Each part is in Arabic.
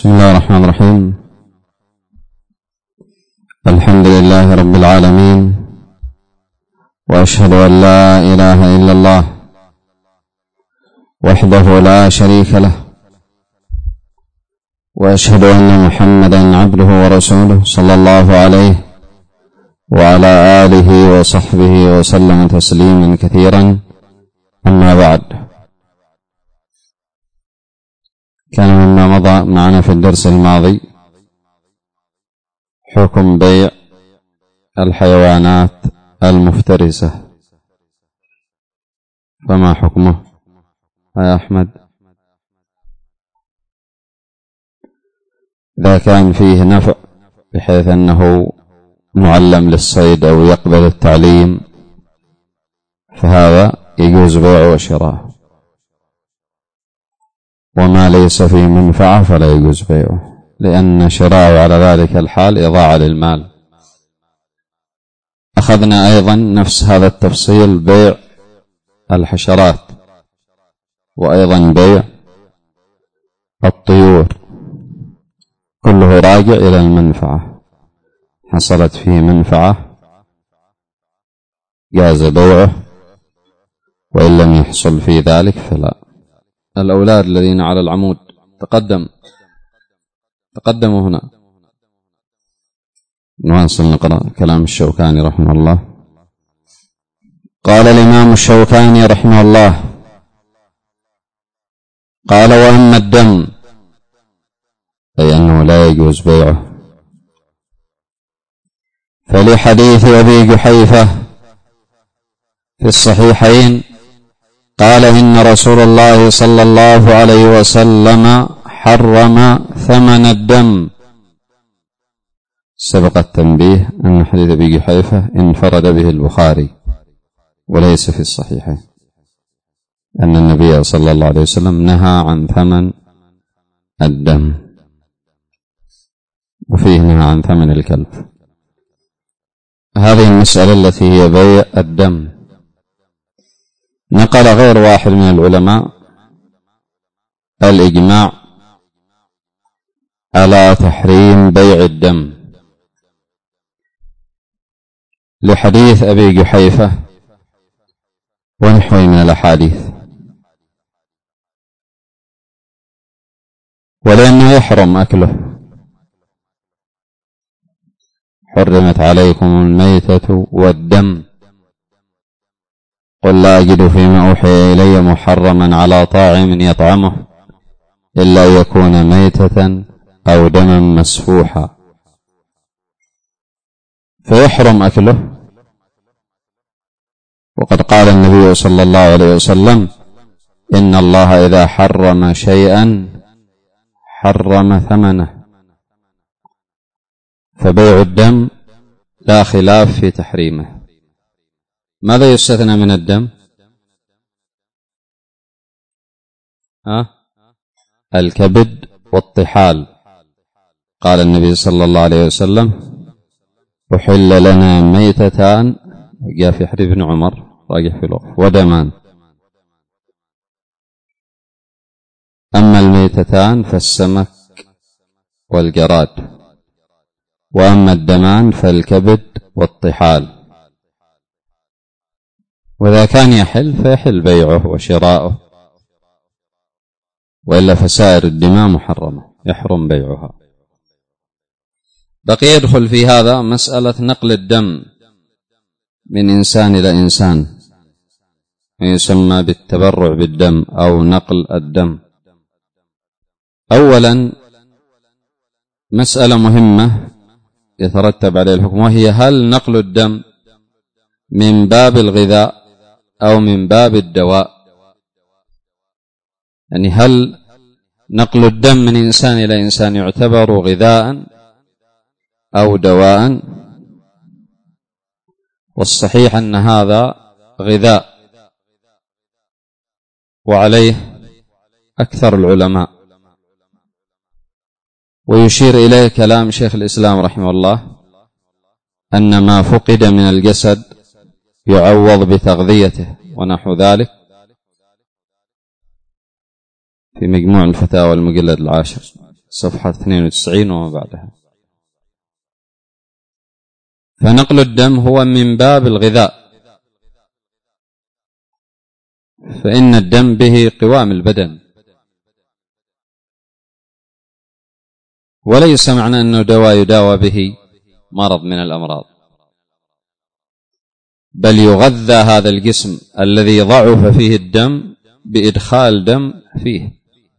بسم الله الرحمن الرحيم. الحمد لله رب العالمين، وأشهد أن لا إله إلا الله وحده لا شريك له، وأشهد أن محمدا عبده ورسوله صلى الله عليه وعلى آله وصحبه وسلم تسليما كثيرا. أما بعد، كان مما مضى معنا في الدرس الماضي حكم بيع الحيوانات المفترسة، فما حكمه يا أحمد؟ إذا كان فيه نفع بحيث أنه معلم للصيد أو يقبل التعليم فهذا يجوز بيعه وشراءه، وما ليس فيه منفعة فلا يجوز بيعه، لأن شراءه على ذلك الحال إضاعة للمال. أخذنا أيضا نفس هذا التفصيل بيع الحشرات، وأيضا بيع الطيور، كله راجع إلى المنفعة، حصلت فيه منفعة جاز بيعه، وإن لم يحصل في ذلك فلا. الأولاد الذين على العمود تقدموا هنا، نواصل نقرأ كلام الشوكاني رحمه الله. قال الإمام الشوكاني رحمه الله: قال: وأما الدم، أي أنه لا يجوز بيعه، فلحديث أبي جحيفة في الصحيحين قال: إن رسول الله صلى الله عليه وسلم حرم ثمن الدم. سبق التنبيه أن حديث أبي جحيفة انفرد به البخاري وليس في الصحيحين، أن النبي صلى الله عليه وسلم نهى عن ثمن الدم، وفيه نهى عن ثمن الكلب. هذه المسألة التي هي بيع الدم نقل غير واحد من العلماء الإجماع على تحريم بيع الدم، لحديث أبي جحيفة ونحوه من الأحاديث، ولأنه يحرم أكله. حرمت عليكم الميتة والدم، قل لا أجد فيما أوحي إلي محرما على طاعم يطعمه إلا يكون ميتة أو دما مسفوحا، فيحرم أكله. وقد قال النبي صلى الله عليه وسلم: إن الله إذا حرم شيئا حرم ثمنه. فبيع الدم لا خلاف في تحريمه. ماذا يستثنى من الدم؟ الكبد والطحال. قال النبي صلى الله عليه وسلم: أحل لنا ميتتان، جاء في حديث ابن عمر راجح في الوقف، ودمان. أما الميتتان فالسمك والجراد، وأما الدمان فالكبد والطحال. وإذا كان يحل فيحل بيعه وشراؤه، وإلا فسائر الدماء محرمة يحرم بيعها. بقي يدخل في هذا مسألة نقل الدم من إنسان إلى إنسان، يسمى بالتبرع بالدم أو نقل الدم. أولا مسألة مهمة يترتب عليه الحكم، وهي هل نقل الدم من باب الغذاء أو من باب الدواء؟ يعني هل نقل الدم من إنسان إلى إنسان يعتبر غذاء أو دواء؟ والصحيح أن هذا غذاء، وعليه أكثر العلماء، ويشير إليه كلام شيخ الإسلام رحمه الله أن ما فقد من الجسد يعوض بتغذيته ونحو ذلك في مجموع الفتاوى المجلد 10. صفحة 92 وما بعدها. فنقل الدم هو من باب الغذاء، فإن الدم به قوام البدن، وليس معنى أنه دواء يداوى به مرض من الأمراض، بل يغذى هذا الجسم الذي ضعف فيه الدم بإدخال دم فيه.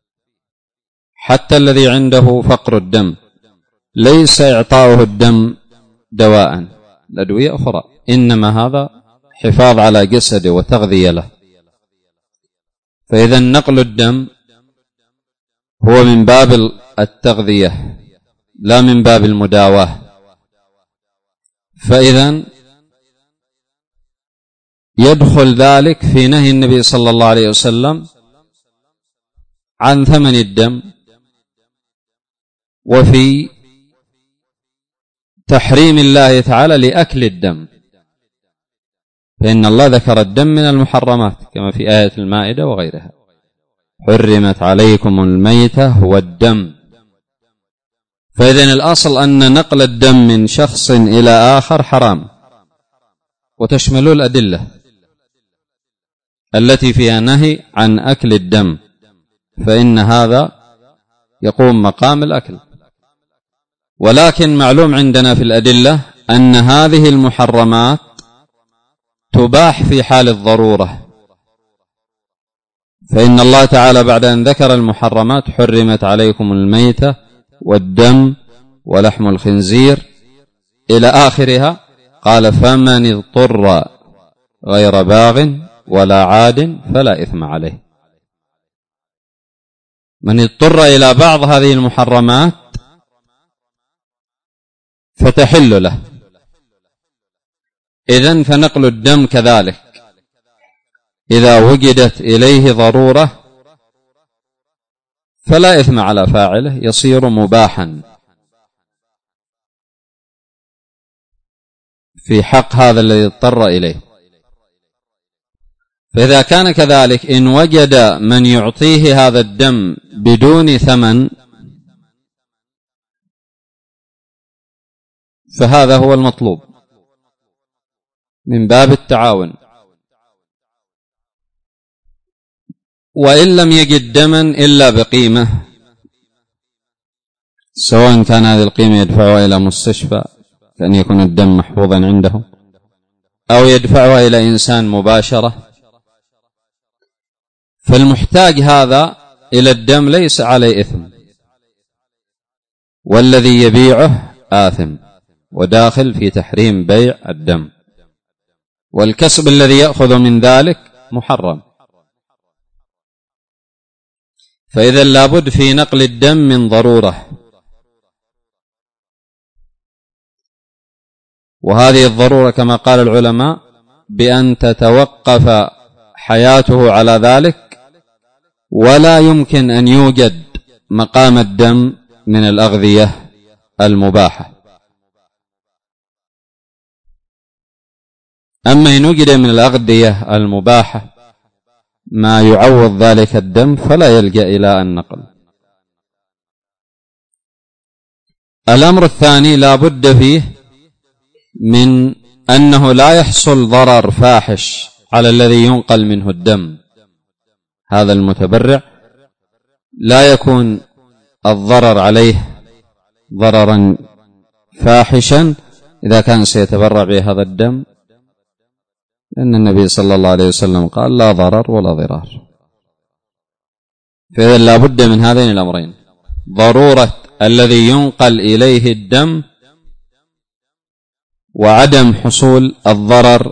حتى الذي عنده فقر الدم ليس إعطاؤه الدم دواء الأدوية أخرى، إنما هذا حفاظ على جسده وتغذية له. فإذا نقل الدم هو من باب التغذية لا من باب المداواة. فإذا يدخل ذلك في نهي النبي صلى الله عليه وسلم عن ثمن الدم، وفي تحريم الله تعالى لأكل الدم، فإن الله ذكر الدم من المحرمات كما في آية المائدة وغيرها: حرمت عليكم الميتة والدم. فإذن الأصل أن نقل الدم من شخص إلى آخر حرام، وتشمل الأدلة التي فيها نهي عن أكل الدم، فإن هذا يقوم مقام الأكل. ولكن معلوم عندنا في الأدلة أن هذه المحرمات تباح في حال الضرورة، فإن الله تعالى بعد أن ذكر المحرمات: حرمت عليكم الميتة والدم ولحم الخنزير إلى آخرها، قال: فمن اضطر غير باغ ولا عاد فلا إثم عليه. من اضطر إلى بعض هذه المحرمات فتحل له. إذن فنقل الدم كذلك إذا وجدت إليه ضرورة فلا إثم على فاعله، يصير مباحا في حق هذا الذي اضطر إليه. فإذا كان كذلك إن وجد من يعطيه هذا الدم بدون ثمن فهذا هو المطلوب من باب التعاون. وإن لم يجد دما إلا بقيمة، سواء كان هذه القيمة يدفعها إلى مستشفى كأن يكون الدم محفوظا عنده، أو يدفعها إلى إنسان مباشرة، فالمحتاج هذا إلى الدم ليس عليه إثم، والذي يبيعه آثم وداخل في تحريم بيع الدم، والكسب الذي يأخذ من ذلك محرم. فإذا لابد في نقل الدم من ضرورة، وهذه الضرورة كما قال العلماء بأن تتوقف حياته على ذلك، ولا يمكن أن يوجد مقام الدم من الأغذية المباحة. أما إن وجد من الأغذية المباحة ما يعوض ذلك الدم فلا يلجأ إلى النقل. الأمر الثاني لا بد فيه من أنه لا يحصل ضرر فاحش على الذي ينقل منه الدم. هذا المتبرع لا يكون الضرر عليه ضررا فاحشا إذا كان سيتبرع بهذا الدم، لأن النبي صلى الله عليه وسلم قال: لا ضرر ولا ضرار. فإذا لا بد من هذين الأمرين: ضرورة الذي ينقل إليه الدم، وعدم حصول الضرر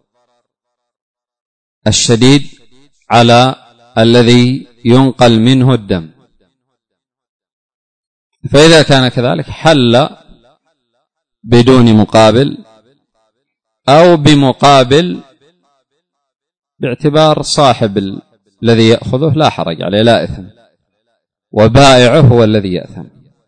الشديد على الذي ينقل منه الدم. فإذا كان كذلك حل بدون مقابل أو بمقابل باعتبار صاحب الذي يأخذه لا حرج عليه، لا إثم، وبائعه هو الذي يأثم.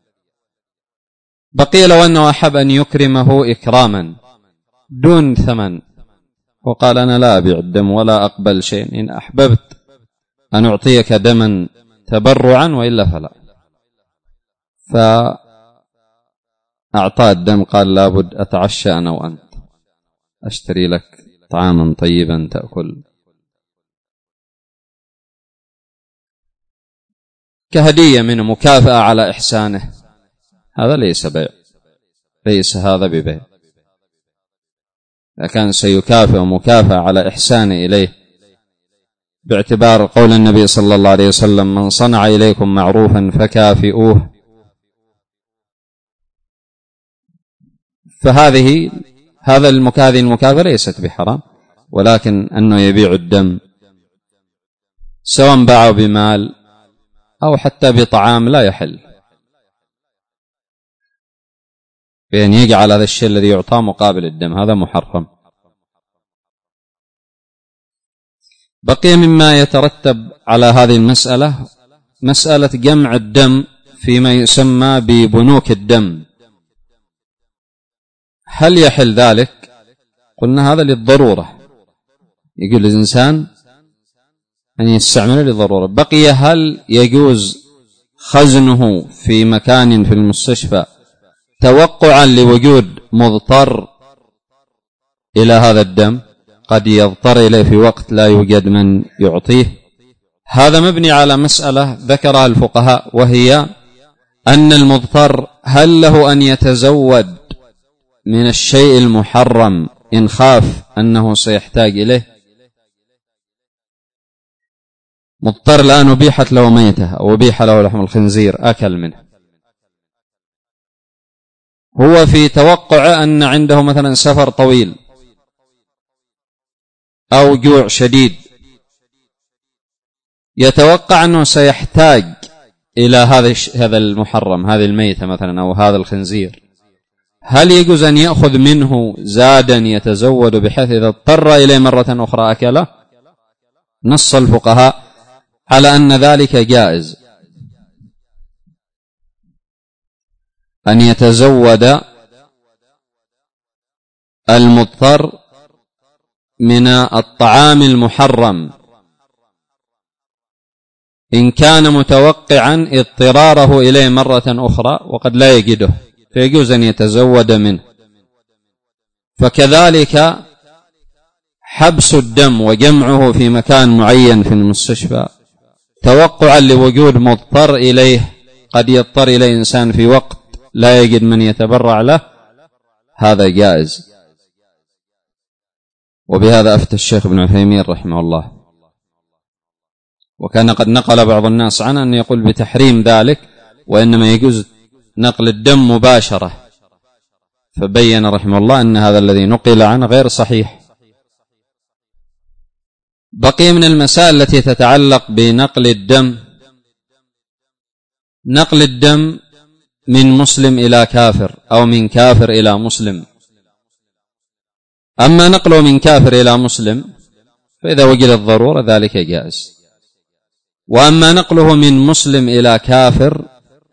بقي لو أنه أحب أن يكرمه إكراما دون ثمن، وقال: أنا لا أبيع الدم ولا أقبل شيء، إن أحببت أن أعطيك دما تبرعا وإلا فلا. فأعطاه الدم، قال لابد أتعشى أنا وأنت، أشتري لك طعاما طيبا تأكل كهدية منه، مكافأة على إحسانه. هذا ليس بيع، ليس هذا ببيع. إذا كان سيكافئ مكافأة على إحسانه إليه باعتبار قول النبي صلى الله عليه وسلم: من صنع إليكم معروفا فكافئوه، هذه المكافأة ليست بحرام، ولكن أنه يبيع الدم سواء باعه بمال أو حتى بطعام لا يحل، بأن يجعل هذا الشيء الذي يعطاه مقابل الدم، هذا محرم. بقي مما يترتب على هذه المسألة مسألة جمع الدم فيما يسمى ببنوك الدم. هل يحل ذلك؟ قلنا هذا للضرورة، يقول الإنسان أن يستعمله للضرورة. بقي هل يجوز خزنه في مكان في المستشفى توقعا لوجود مضطر إلى هذا الدم، قد يضطر إليه في وقت لا يوجد من يعطيه؟ هذا مبني على مسألة ذكرها الفقهاء، وهي أن المضطر هل له أن يتزود من الشيء المحرم إن خاف أنه سيحتاج إليه؟ مضطر الآن أبيحت له ميتة أو أبيح له لحم الخنزير أكل منه، هو في توقع أن عنده مثلا سفر طويل أو جوع شديد، يتوقع أنه سيحتاج إلى هذا المحرم، هذه الميتة مثلا أو هذا الخنزير، هل يجوز أن يأخذ منه زادا يتزود بحيث إذا اضطر إليه مرة أخرى أكله؟ نص الفقهاء على أن ذلك جائز، أن يتزود المضطر من الطعام المحرم إن كان متوقعا اضطراره إليه مرة أخرى وقد لا يجده، فيجوز أن يتزود منه. فكذلك حبس الدم وجمعه في مكان معين في المستشفى توقعا لوجود مضطر إليه، قد يضطر إليه إنسان في وقت لا يجد من يتبرع له، هذا جائز. وبهذا أفتى الشيخ ابن عثيمين رحمه الله، وكان قد نقل بعض الناس عنه أن يقول بتحريم ذلك، وإنما يجوز نقل الدم مباشرة، فبين رحمه الله أن هذا الذي نقل عنه غير صحيح. بقي من المسائل التي تتعلق بنقل الدم، نقل الدم من مسلم إلى كافر أو من كافر إلى مسلم. أما نقله من كافر إلى مسلم فإذا وجدت الضرورة ذلك جائز، وأما نقله من مسلم إلى كافر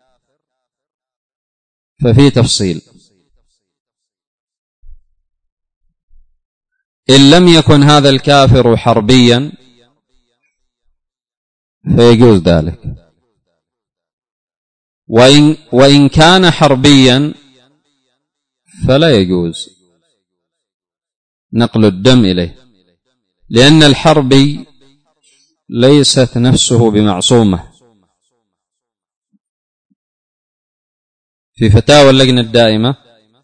ففي تفصيل. إن لم يكن هذا الكافر حربيا فيجوز ذلك، وإن كان حربيا فلا يجوز نقل الدم إليه، لأن الحربي ليست نفسه بمعصومة. في فتاوى اللجنة الدائمة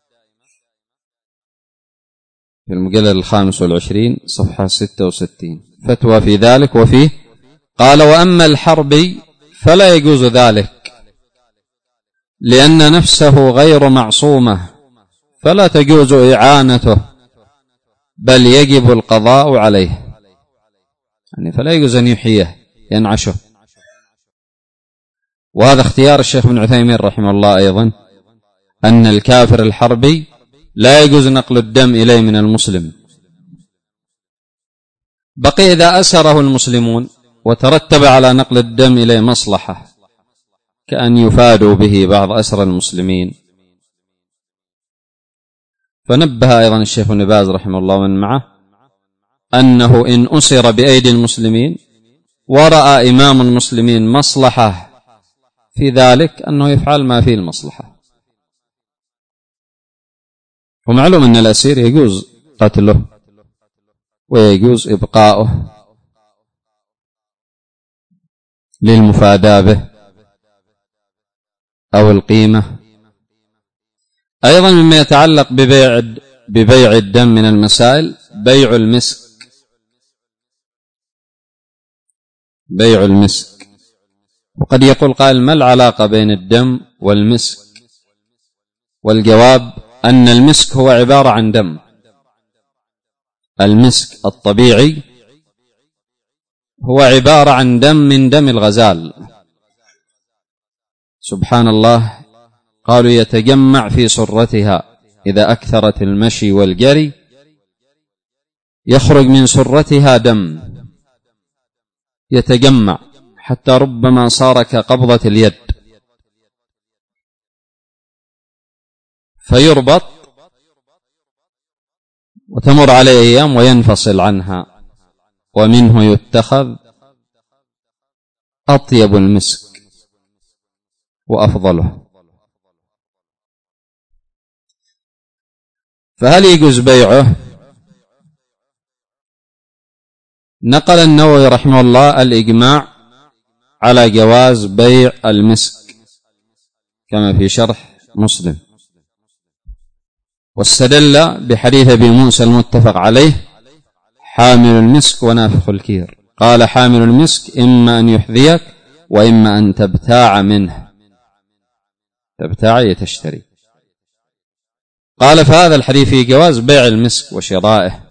في المجلد 25 صفحة 66 فتوى في ذلك، وفيه قال: وأما الحربي فلا يجوز ذلك، لأن نفسه غير معصومة فلا تجوز إعانته، بل يجب القضاء عليه، يعني فلا يجوز أن يحييه ينعشه. وهذا اختيار الشيخ ابن عثيمين رحمه الله أيضا، أن الكافر الحربي لا يجوز نقل الدم إليه من المسلم. بقي إذا أسره المسلمون وترتب على نقل الدم إليه مصلحة، كأن يفادوا به بعض أسر المسلمين، فنبه أيضا الشيخ ابن باز رحمه الله ومن معه أنه إن أسر بأيدي المسلمين ورأى إمام المسلمين مصلحة في ذلك أنه يفعل ما فيه المصلحة. ومعلوم أن الأسير يجوز قتله ويجوز إبقاؤه للمفاداة به أو القيمة. أيضا مما يتعلق ببيع الدم من المسائل بيع المسك. بيع المسك. وقد يقول قائل: ما العلاقة بين الدم والمسك؟ والجواب أن المسك هو عبارة عن دم. المسك الطبيعي هو عبارة عن دم من دم الغزال. سبحان الله، قالوا يتجمع في سرتها إذا أكثرت المشي والجري، يخرج من سرتها دم يتجمع حتى ربما صار كقبضة اليد، فيربط وتمر عليه أيام وينفصل عنها، ومنه يتخذ أطيب المسك وأفضله. فهل يجوز بيعه؟ نقل النووي رحمه الله الإجماع على جواز بيع المسك كما في شرح مسلم، واستدل بحديث أبي موسى المتفق عليه: حامل المسك ونافخ الكير. قال: حامل المسك إما أن يحذيك وإما أن تبتاع منه. تبتاع تشتري. قال: فهذا الحديث في جواز بيع المسك وشرائه،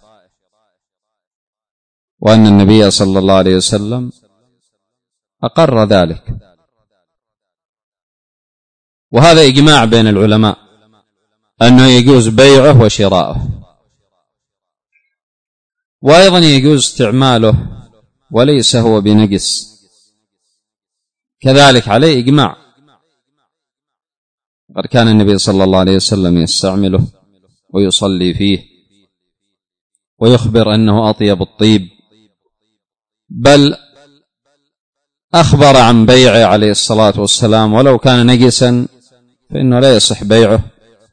وأن النبي صلى الله عليه وسلم أقر ذلك. وهذا إجماع بين العلماء أنه يجوز بيعه وشراءه، وأيضا يجوز استعماله وليس هو بنجس، كذلك عليه إجماع. وقد كان النبي صلى الله عليه وسلم يستعمله ويصلي فيه ويخبر أنه أطيب الطيب، بل أخبر عن بيعه عليه الصلاة والسلام، ولو كان نجسا فإنه لا يصح بيعه.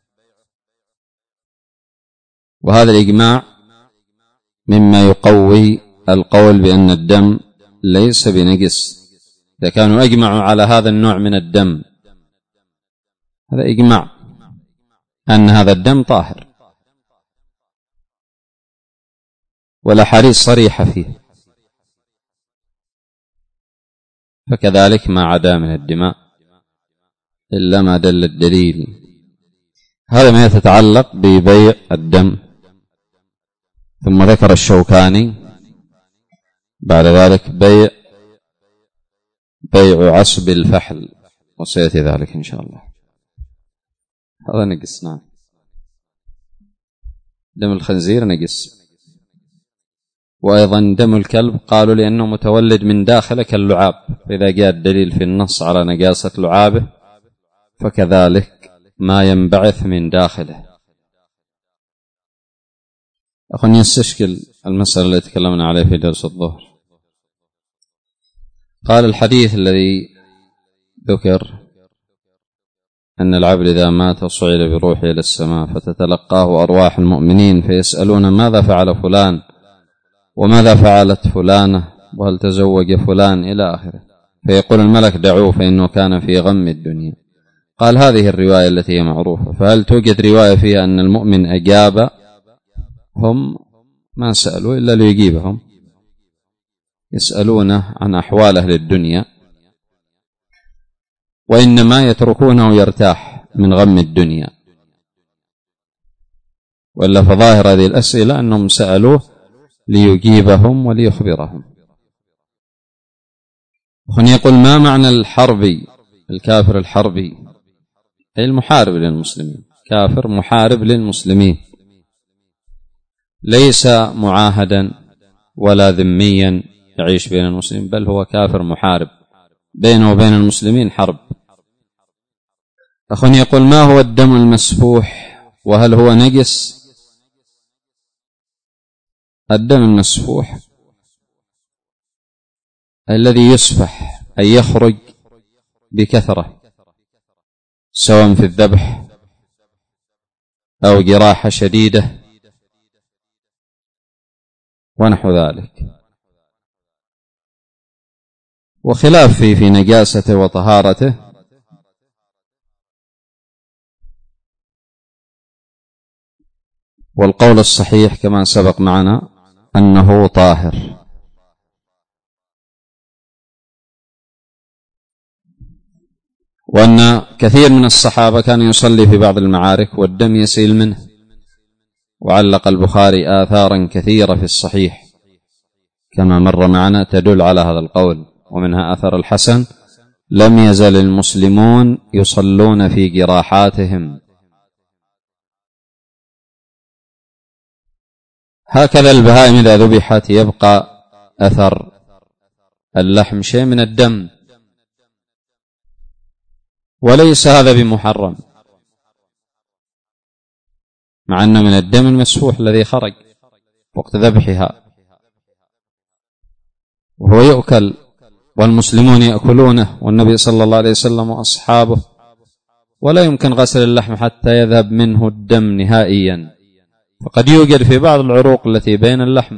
وهذا الإجماع مما يقوي القول بأن الدم ليس بنجس. إذا كانوا أجمعوا على هذا النوع من الدم، هذا إجماع أن هذا الدم طاهر، والأحاديث صريحة فيه. فكذلك ما عدا من الدماء إلا ما دل الدليل. هذا ما يتعلق ببيع الدم. ثم ذكر الشوكاني بعد ذلك بيع عصب الفحل، وسيأتي ذلك إن شاء الله. هذا نجس. نعم، دم الخنزير نجس. وأيضا دم الكلب قالوا لأنه متولد من داخله كاللعاب، فإذا جاء الدليل في النص على نجاسة لعابه فكذلك ما ينبعث من داخله. أخواني، يستشكل المسألة التي تكلمنا عليها في درس الظهر. قال: الحديث الذي ذكر أن العبد إذا مات صعد بروحه إلى السماء فتتلقاه أرواح المؤمنين فيسألون ماذا فعل فلان وماذا فعلت فلانة وهل تزوج فلان إلى آخره، فيقول الملك: دعوه فإنه كان في غم الدنيا. قال: هذه الرواية التي هي معروفة، فهل توجد رواية فيها أن المؤمن أجاب؟ هم ما سألوا إلا ليجيبهم، يسألونه عن أحوال أهل الدنيا، وإنما يتركونه يرتاح من غم الدنيا. وإلا فظاهر هذه الأسئلة أنهم سألوه ليجيبهم وليخبرهم. هنا يقول: ما معنى الحربي؟ الكافر الحربي أي المحارب للمسلمين، كافر محارب للمسلمين، ليس معاهدا ولا ذميا يعيش بين المسلمين، بل هو كافر محارب بينه وبين المسلمين حرب. أخواني يقول: ما هو الدم المسفوح وهل هو نجس؟ الدم المسفوح الذي يسفح أي يخرج بكثرة، سواء في الذبح أو جراحة شديدة ونحو ذلك، وخلاف في نجاسته وطهارته. والقول الصحيح كما سبق معنا أنه طاهر. وأن كثير من الصحابة كان يصلي في بعض المعارك والدم يسيل منه، وعلق البخاري آثارا كثيرة في الصحيح كما مر معنا تدل على هذا القول، ومنها أثر الحسن: لم يزل المسلمون يصلون في جراحاتهم. هكذا البهائم إذا ذبحت يبقى أثر اللحم شيء من الدم، وليس هذا بمحرم، مع أن من الدم المسفوح الذي خرج وقت ذبحها، وهو يؤكل والمسلمون يأكلونه والنبي صلى الله عليه وسلم وأصحابه، ولا يمكن غسل اللحم حتى يذهب منه الدم نهائيا، فقد يوجد في بعض العروق التي بين اللحم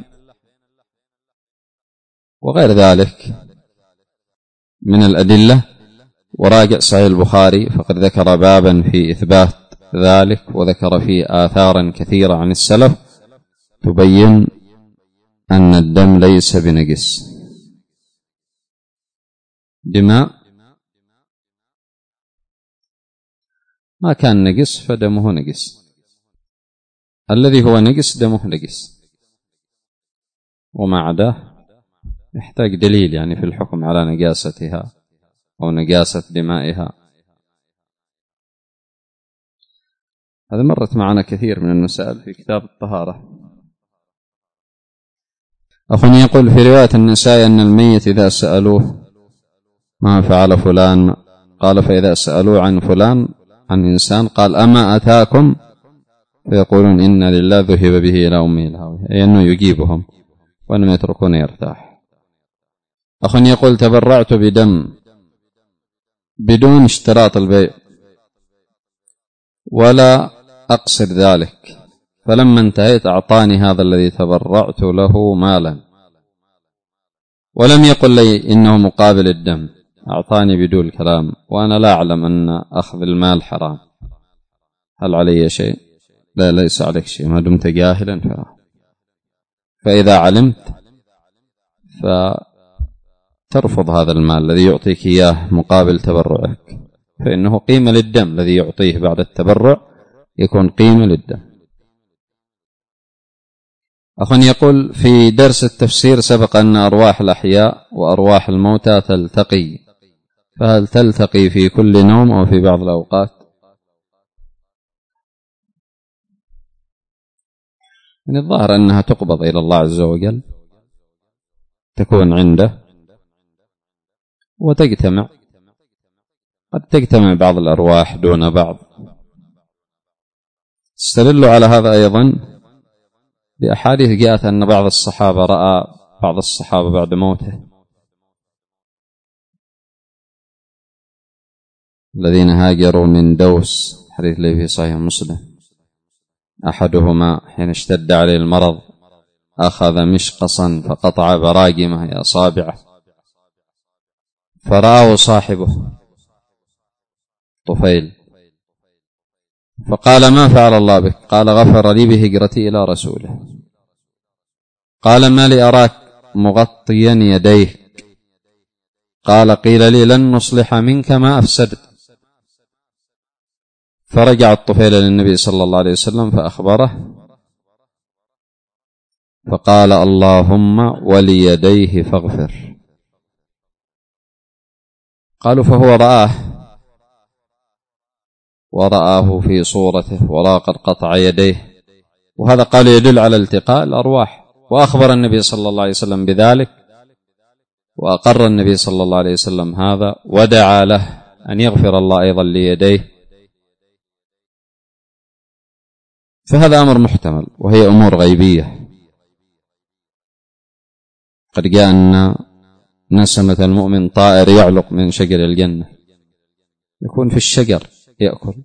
وغير ذلك من الأدلة. وراجع صحيح البخاري فقد ذكر بابا في إثبات ذلك، وذكر فيه آثارا كثيرة عن السلف تبين أن الدم ليس بنجس. دماء ما كان نجس فدمه نجس، الذي هو نجس دمه نجس، وما عداه يحتاج دليل يعني في الحكم على نجاستها أو نجاسة دمائها. هذا مرت معنا كثير من المسائل في كتاب الطهارة. أخونا يقول في رواية النسائي أن الميت إذا سألوه ما فعل فلان قال، فإذا سألوه عن فلان عن إنسان قال أما أتاكم، فيقولون إن لله ذهب به إلى أمه الهاوية، أي أنه يجيبهم وأنهم يتركون يرتاح. أخونا يقول تبرعت بدم بدون اشتراط البيع ولا أقصد ذلك، فلما انتهيت أعطاني هذا الذي تبرعت له مالا ولم يقل لي إنه مقابل الدم، أعطاني بدون كلام وأنا لا أعلم أن أخذ المال حرام، هل علي شيء؟ لا، ليس عليك شيء ما دمت جاهلا. فإذا علمت فترفض هذا المال الذي يعطيك إياه مقابل تبرعك، فإنه قيمة للدم الذي يعطيه بعد التبرع، يكون قيمة للدم. أخوان يقول في درس التفسير سبق أن أرواح الأحياء وأرواح الموتى تلتقي، فهل تلتقي في كل نوم أو في بعض الأوقات؟ من الظاهر أنها تقبض إلى الله عز وجل، تكون عنده وتجتمع، قد تجتمع بعض الأرواح دون بعض. استدلوا على هذا أيضا بأحاديث جاءت أن بعض الصحابة رأى بعض الصحابة بعد موته الذين هاجروا من دوس، حديث لي في صحيح مسلم، أحدهما حين اشتد عليه المرض أخذ مشقصا فقطع براجمه أي أصابعه، فرآه صاحبه طفيل فقال ما فعل الله بك؟ قال غفر لي بهجرتي إلى رسوله. قال ما لي أراك مغطيا يديك؟ قال قيل لي لن نصلح منك ما أفسدت. فرجع الطفيل للنبي صلى الله عليه وسلم فأخبره، فقال اللهم وليديه فاغفر. قالوا فهو ورآه في صورته ولا قد قطع يديه، وهذا قال يدل على التقاء الأرواح، وأخبر النبي صلى الله عليه وسلم بذلك، وأقر النبي صلى الله عليه وسلم هذا ودعا له أن يغفر الله أيضا ليديه. فهذا أمر محتمل، وهي أمور غيبية. قد جاء أن نسمة المؤمن طائر يعلق من شجر الجنة، يكون في الشجر يأكل.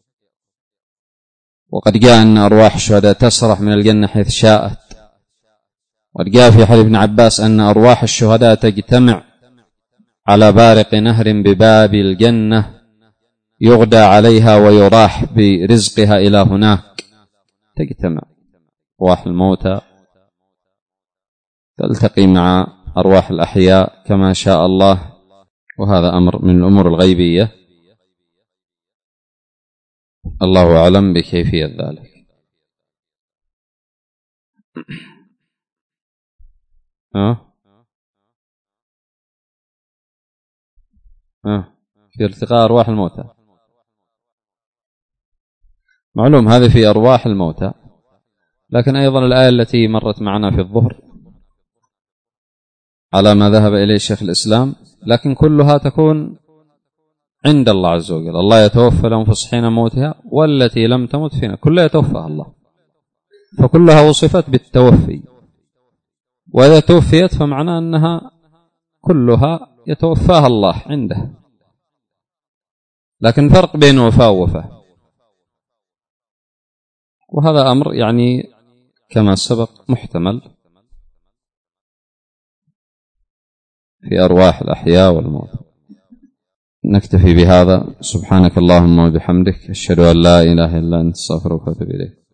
وقد جاء أن أرواح الشهداء تسرح من الجنة حيث شاءت. وقد جاء في حديث ابن عباس أن أرواح الشهداء تجتمع على بارق نهر بباب الجنة يغدى عليها ويراح برزقها إلى هناك. تجتمع أرواح الموتى تلتقي مع أرواح الأحياء كما شاء الله، وهذا أمر من الأمور الغيبية، الله أعلم بكيفية ذلك. في التقاء أرواح الموتى معلوم، هذا في أرواح الموتى، لكن أيضا الآية التي مرت معنا في الظهر على ما ذهب إليه شيخ الإسلام، لكن كلها تكون عند الله عز وجل. الله يتوفى الأنفس حين موتها والتي لم تمت فينا، كلها يتوفاها الله، فكلها وصفت بالتوفي. وإذا توفيت فمعنى أنها كلها يتوفاها الله عنده، لكن فرق بين وفاة ووفاة، وهذا أمر يعني كما سبق محتمل في أرواح الأحياء والموت. نكتفي بهذا. سبحانك اللهم وبحمدك، أشهد أن لا إله إلا أنت، استغفرك وأتوب إليك.